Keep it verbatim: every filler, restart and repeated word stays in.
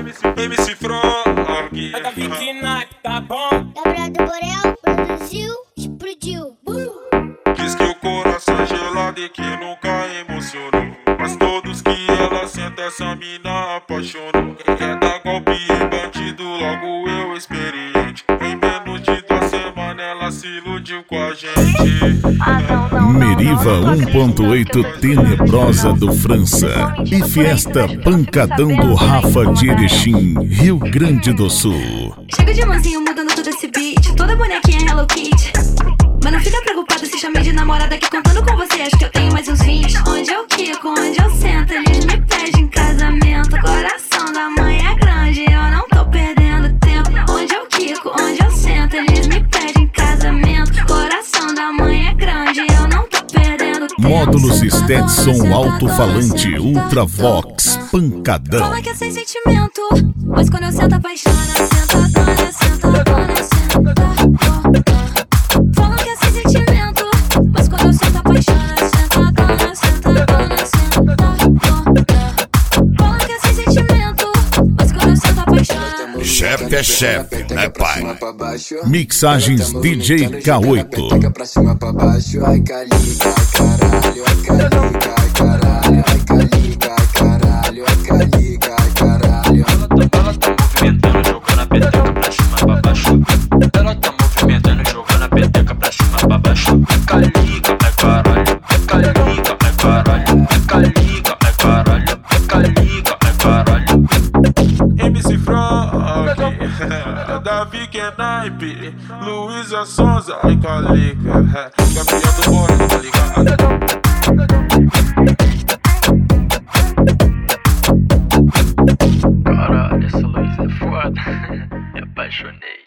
M C Frog. É da Vicky Nike, tá bom? Gabriel do Borel produziu, explodiu. Diz que o coração é gelado e que nunca emocionou, mas todos que ela senta essa mina apaixonou. Quer dar golpe em bandido, logo eu experiente. Em menos de duas semanas ela se iludiu com a gente. Meriva um ponto oito Tenebrosa do França e Fiesta Pancadão do Rafa de Erechim, Rio Grande do Sul. Chega de mansinho mudando todo esse beat, toda bonequinha Hello Kitty. Mas não fica preocupado se chamei de namorada, que contando com você acho que eu tenho mais uns vinte. Onde eu quico, onde eu sento, eles me pedem casamento. Coração da mãe é grande, eu não tô perdendo tempo. Onde eu quico, onde eu sento, eles me pedem casamento. Coração da mãe é grande, eu não tô perdendo tempo. Módulos Stetson Alto-Falante Ultravox Pancadão. Fala que é sem sentimento, mas quando eu sento apaixona, sentadona, sentadona, sentadona. Falam que é sem sentimento, mas quando eu sento apaixona, sentadona, sentadona, sentadona. Falam que é sem sentimento, mas quando eu sento apaixona. Chefe é chefe, né pai? Mixagens D J K oito. Taca pra cima, pra baixo, ai calica, caralho, ai calica, caralho, ai calica, caralho, ai calica, caralho. Ela tá movimentando, jogando a peteca pra cima, pra baixo. Ela tá movimentando, jogando a peteca pra cima, pra baixo. É calica, é caralho, é calica, é caralho, é calica, é caralho, é calica, é caralho. M C Frog, é da Vicky Nike, Luísa Sonza, ai calica, Gabriel do Borel, tá ligado? Caralho, essa luz é foda. Me apaixonei.